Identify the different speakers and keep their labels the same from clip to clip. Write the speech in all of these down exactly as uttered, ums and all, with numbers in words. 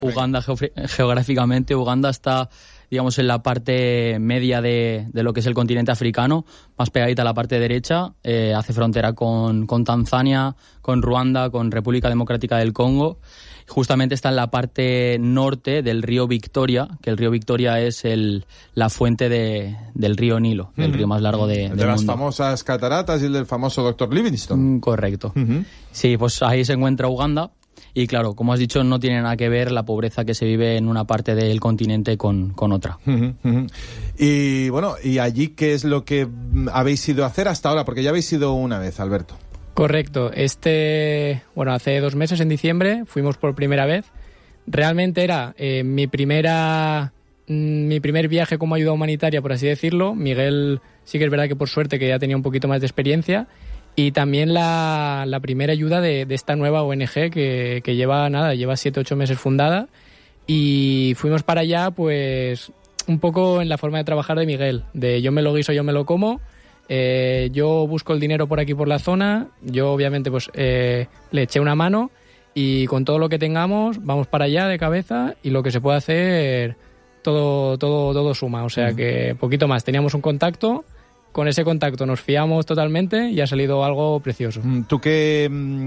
Speaker 1: Uganda, geof- geográficamente, Uganda está, digamos, en la parte media de, de lo que es el continente africano, más pegadita a la parte derecha, eh, hace frontera con, con Tanzania, con Ruanda, con República Democrática del Congo. Justamente está en la parte norte del río Victoria, que el río Victoria es el, la fuente de, del río Nilo, el uh-huh. río más largo de,
Speaker 2: el
Speaker 1: del
Speaker 2: de las
Speaker 1: mundo.
Speaker 2: famosas cataratas y el del famoso doctor Livingstone.
Speaker 1: Mm, correcto. Uh-huh. Sí, pues ahí se encuentra Uganda. Y claro, como has dicho, no tiene nada que ver la pobreza que se vive en una parte del continente con, con otra.
Speaker 2: Uh-huh, uh-huh. Y bueno, ¿y allí qué es lo que habéis ido a hacer hasta ahora? Porque ya habéis ido una vez, Alberto.
Speaker 3: Correcto. Este, bueno, hace dos meses, en diciembre, fuimos por primera vez. Realmente era eh, mi primera, mm, mi primer viaje como ayuda humanitaria, por así decirlo. Miguel sí que es verdad que por suerte que ya tenía un poquito más de experiencia. Y también la, la primera ayuda de, de esta nueva O N Ge que, que lleva, nada, lleva siete, ocho meses fundada. Y fuimos para allá, pues, un poco en la forma de trabajar de Miguel. De yo me lo guiso, yo me lo como. Eh, yo busco el dinero por aquí, por la zona. Yo, obviamente, pues, eh, le eché una mano. Y con todo lo que tengamos, vamos para allá de cabeza. Y lo que se puede hacer, todo, todo, todo suma. O sea, que poquito más. Teníamos un contacto. Con ese contacto nos fiamos totalmente y ha salido algo precioso.
Speaker 2: Tú que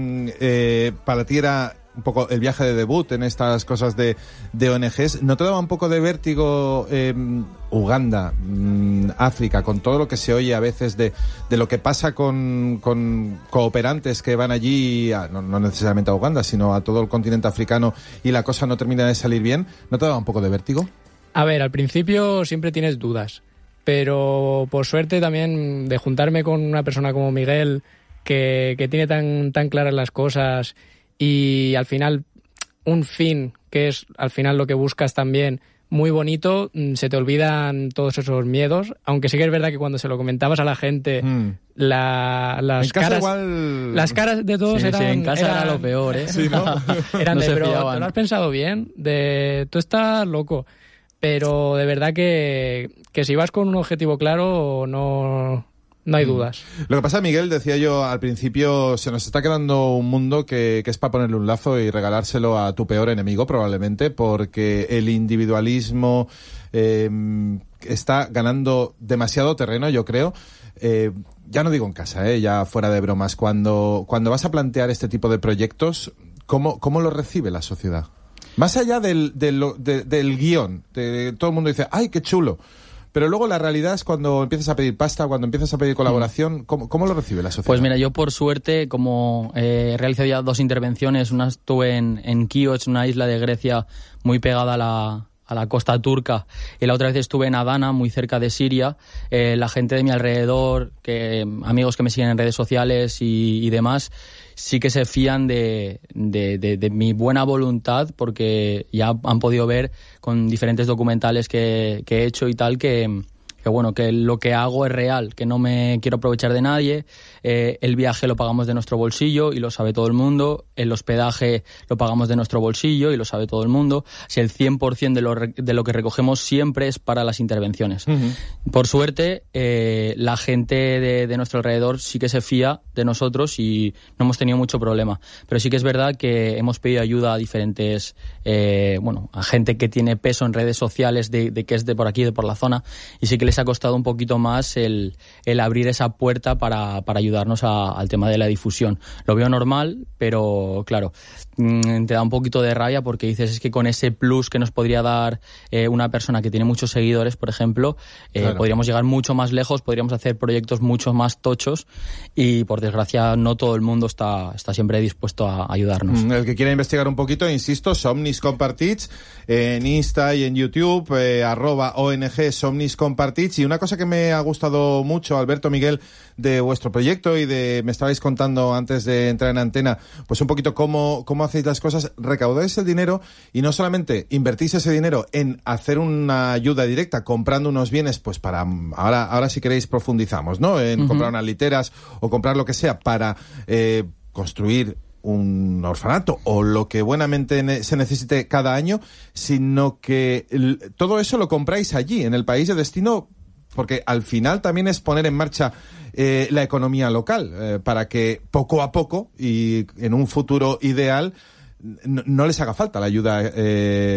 Speaker 2: eh, para ti era un poco el viaje de debut en estas cosas de, de O N Ges, ¿no te daba un poco de vértigo eh, Uganda, mm, África, con todo lo que se oye a veces de, de lo que pasa con, con cooperantes que van allí, a, no, no necesariamente a Uganda, sino a todo el continente africano y la cosa no termina de salir bien? ¿No te daba un poco de vértigo?
Speaker 3: A ver, al principio siempre tienes dudas. Pero por suerte también de juntarme con una persona como Miguel que, que tiene tan, tan claras las cosas y al final un fin que es al final lo que buscas también muy bonito, se te olvidan todos esos miedos, aunque sí que es verdad que cuando se lo comentabas a la gente mm. la, las
Speaker 2: en casa
Speaker 3: caras
Speaker 2: igual...
Speaker 3: las caras de todos
Speaker 1: sí,
Speaker 3: eran...
Speaker 1: Sí, en casa
Speaker 3: eran,
Speaker 1: era lo peor, ¿eh?
Speaker 2: Sí, ¿no?
Speaker 3: Eran
Speaker 1: no
Speaker 3: de,
Speaker 1: se
Speaker 3: pero
Speaker 1: fiaban.
Speaker 3: ¿te lo has pensado bien? De, tú estás loco. Pero de verdad que, que si vas con un objetivo claro, no, no hay dudas.
Speaker 2: Lo que pasa, Miguel, decía yo al principio, se nos está quedando un mundo que, que es para ponerle un lazo y regalárselo a tu peor enemigo, probablemente, porque el individualismo eh, está ganando demasiado terreno, yo creo. Eh, ya no digo en casa, eh, ya fuera de bromas. Cuando, cuando vas a plantear este tipo de proyectos, ¿cómo, cómo lo recibe la sociedad? Más allá del, del, del, del guión, de, todo el mundo dice, ¡ay, qué chulo! Pero luego la realidad es cuando empiezas a pedir pasta, cuando empiezas a pedir colaboración, ¿cómo, cómo lo recibe la sociedad?
Speaker 1: Pues mira, yo por suerte, como eh, he realizado ya dos intervenciones, una estuve en, en Kios, una isla de Grecia muy pegada a la, a la costa turca, y la otra vez estuve en Adana, muy cerca de Siria. Eh, la gente de mi alrededor, que amigos que me siguen en redes sociales y, y demás, sí que se fían de, de, de, de mi buena voluntad, porque ya han podido ver con diferentes documentales que, que he hecho y tal que, que bueno, que lo que hago es real, que no me quiero aprovechar de nadie. Eh, el viaje lo pagamos de nuestro bolsillo y lo sabe todo el mundo. El hospedaje lo pagamos de nuestro bolsillo y lo sabe todo el mundo. Si el cien por ciento de lo, de lo que recogemos siempre es para las intervenciones. Uh-huh. Por suerte, eh, la gente de, de nuestro alrededor sí que se fía de nosotros y no hemos tenido mucho problema. Pero sí que es verdad que hemos pedido ayuda a diferentes, eh, bueno, a gente que tiene peso en redes sociales de, de que es de por aquí, de por la zona, y sí que les ha costado un poquito más el, el abrir esa puerta para, para ayudarnos a, al tema de la difusión. Lo veo normal, pero claro, te da un poquito de rabia porque dices, es que con ese plus que nos podría dar eh, una persona que tiene muchos seguidores, por ejemplo, eh, claro. podríamos llegar mucho más lejos, podríamos hacer proyectos mucho más tochos y, por desgracia, no todo el mundo está, está siempre dispuesto a ayudarnos.
Speaker 2: El que quiera investigar un poquito, insisto, Somnis Compartits, en Insta y en YouTube, eh, arroba O N G Somnis Compartits. Y una cosa que me ha gustado mucho, Alberto, Miguel, de vuestro proyecto y de, me estabais contando antes de entrar en antena, pues un poquito cómo, cómo hacéis las cosas, recaudáis el dinero y no solamente invertís ese dinero en hacer una ayuda directa comprando unos bienes, pues para, ahora, ahora si queréis profundizamos, ¿no? En uh-huh. comprar unas literas o comprar lo que sea para eh, construir un orfanato o lo que buenamente ne- se necesite cada año, sino que el, todo eso lo compráis allí, en el país de destino, porque al final también es poner en marcha eh, la economía local, eh, para que poco a poco y en un futuro ideal no, no les haga falta la ayuda eh,